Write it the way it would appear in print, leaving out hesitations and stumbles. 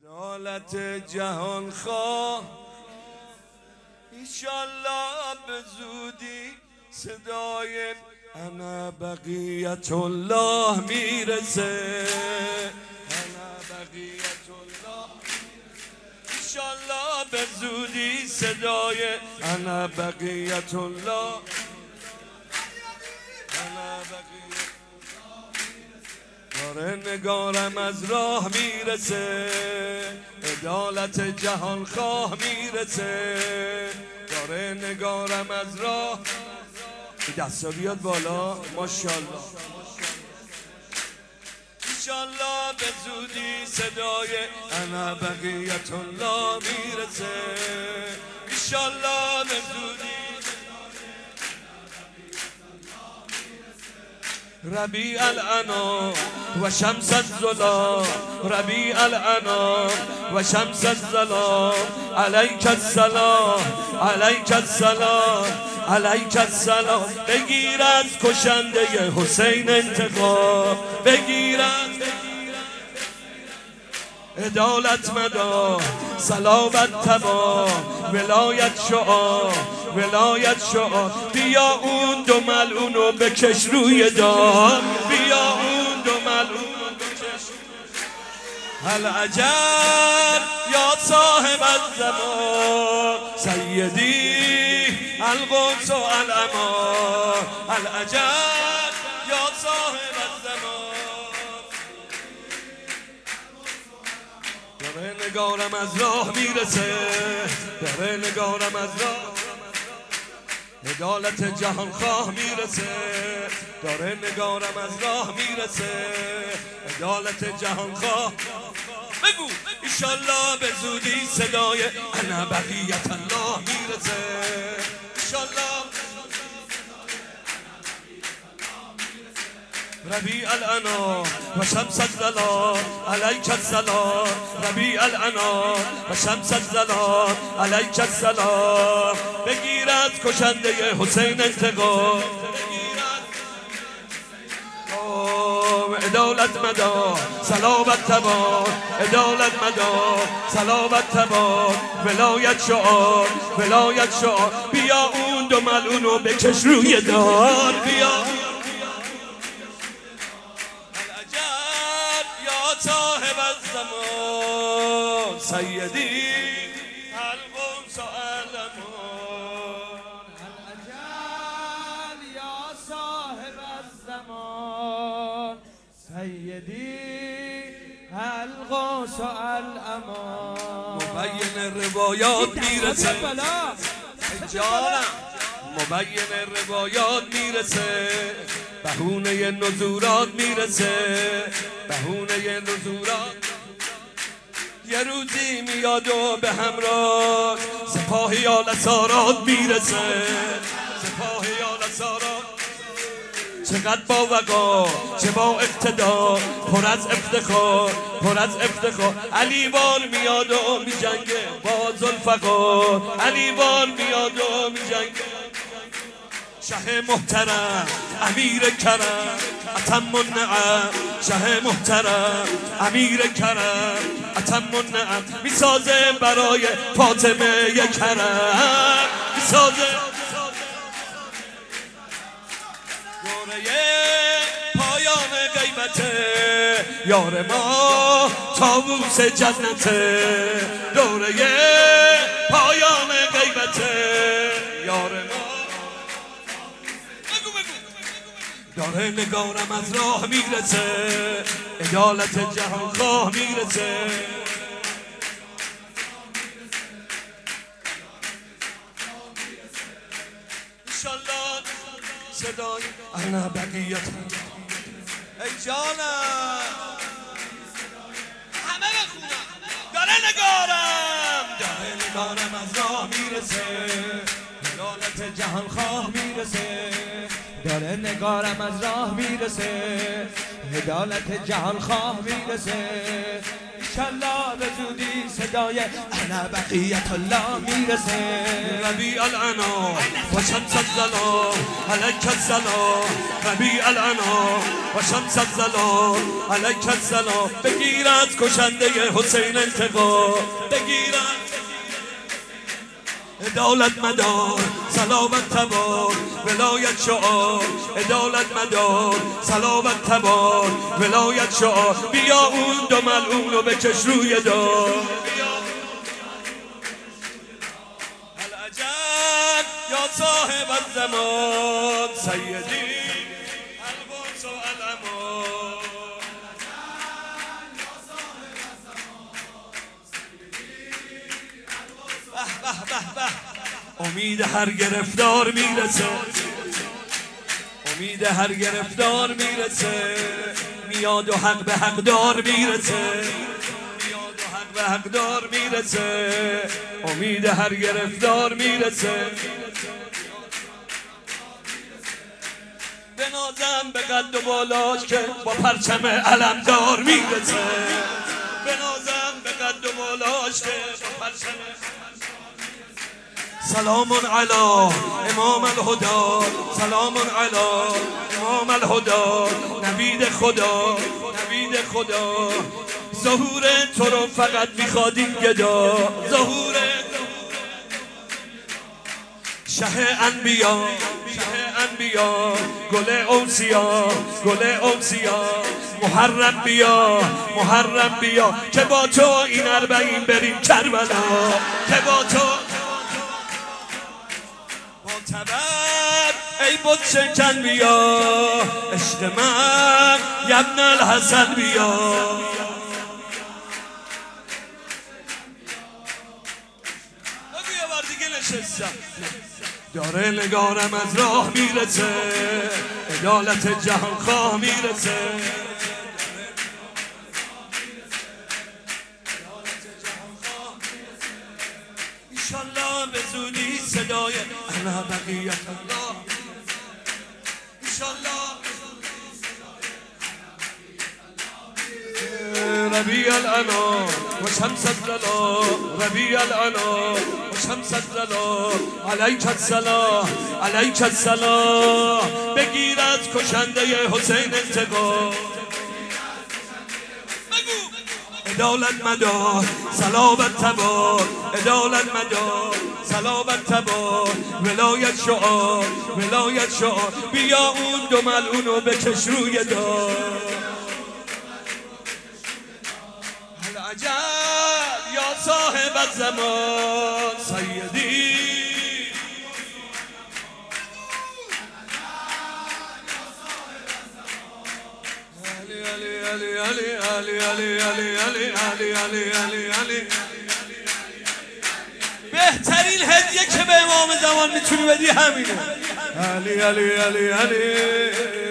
عدالت جهان خواه ایشالله به زودی صدای انا بقیت الله میرسه. انا بقیت الله ایشالله به زودی صدای انا بقیت الله. انا بقیت داره نگارم از راه میرسه، عدالت جهان خواه میرسه. داره نگارم از راه، دستا بیاد بالا ماشاءالله. ایشالله به زودی صدای انا بقیت الله میرسه. ایشالله به زودی ربیع الانام و شمس الظلام، ربیع الانام و شمس الظلام، علیک السلام علیک السلام علیک السلام. بگیر از کشنده حسین انتقام، بگیر از عدالت مدار، صلابت تبار، ولایت شعار، ولایت شعار. بیا اون دو ملعونو بکش روی دار، بیا اون دو ملعونو بکش. العجب یا صاحب الزمان سیدی القدس و الامان. العجب یا صاحب الزمان. داره نگارم از راه میرسه، داره نگارم از راه، عدالت جهان خواه میرسه. داره نگارم از راه میرسه، عدالت جهان خواه. بگو ایشالله به زودی صدای انا بقیت الله میرسه. ایشالله ربیع الانام و شمس الظلام، علیک السلام، ربیع الانام و شمس الظلام، علیک السلام. بگیر از کشنده حسین انتقام، عدالت مدار، صلابت تبار، عدالت مدار، صلابت تبار، ولایت شعار، ولایت شعار. بیا اون دو ملعونو بکش روی دار، بیا صاحب الزمان سیدی القدس و الامان. العجل یا صاحب الزمان سیدی القدس و الامان. مبین روایات میرسه جانم، مبین روایات میرسه، بهونه نزورات میرسه، بهونه نزورات. یه روزی میاد و به همراه سپاهی آل اسارات میرسه، سپاهی آل اسارات. چقدر با وقار، چه با اقتدار، پر از افتخار، پر از افتخار. علی بار میاد و میجنگه با ذوالفقار، علی بار میاد و میجنگه. شه محترم امیر کرم اتم النعم، شه محترم امیر کرم اتم النعم. میسازه برای فاطمه کرم، میسازه دوره پایان غیبته یار ما طاووس جنته. دوره پایان غیبته یار ما. داره نگارم از راه میرسه، عدالت جهان خواه میرسه. انشالله صدای انا بقیت. ای جانم همه بخونم. داره نگارم، داره نگارم از راه میرسه، عدالت جهان خواه میرسه. داره نگارم از راه میرسه، عدالت جهان خواه میرسه. انشالله به زودی صدای انا بقیت الله میرسه. ربیع العنا و شمس الظلام علیک السلام، ربیع العنا و شمس الظلام علیک السلام. بگیر از کشنده حسین انتقام، بگیر عدالت مدار سلامت تبار ولایت شعار، عدالت مدار سلامت تبار ولایت شعار. بیا اون دو ملعون رو بکش روی دار. العجب یا صاحب الزمان سیدی البرز و الامان. امید هر گرفتار میرسه، امید هر گرفتار میرسه. میاد و حق به حقدار میرسه، میاد و حق به حقدار میرسه. امید هر گرفتار میرسه. بنازم به قد و بالاش که با پرچم علمدار میرسه، بنازم به قد و بالاش که با پرچم. سلام علی امام الهدى، سلام علی امام الهدى. نوید خدا، نوید خدا. ظهور تو رو فقط میخواد این گدا، ظهور شه انبیا، شه انبیا. گل اوصیا، گل اوصیا. محرم بیا، محرم بیا که با تو این اربعین بریم کربلا، که با تو تبر ای بود شکن بیا. عشق من یبن الحسن بیا. بگو بار دیگه نشستم. داره نگارم از راه میرسه، عدالت جهان خواه میرسه. انشالله به زودی صدای انا بقیت الله. انشالله ربیع العنا و شمس الظلام، ربیع العنا و شمس الظلام علیک السلام، علیک السلام. بگیر از کشنده حسین انتقام. عدالت مدار سلامت تبار، عدالت مدار سلامت تبار ولایت شعار، ولایت شعار. بیا اون دو ملعون رو بکش روی دار. العجب یا صاحب الزمان سیدی علی علی علی علی علی علی علی علی علی علی. بهترین هدیه که به امام زمان میتونی بدی همینه. علی علی علی علی